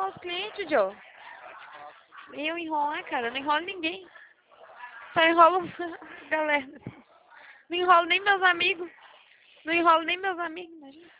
os clientes, Joe. Eu enrolar, cara, não enrolo ninguém. Só enrolo galera. Não enrolo nem meus amigos. Não enrolo nem meus amigos, imagina.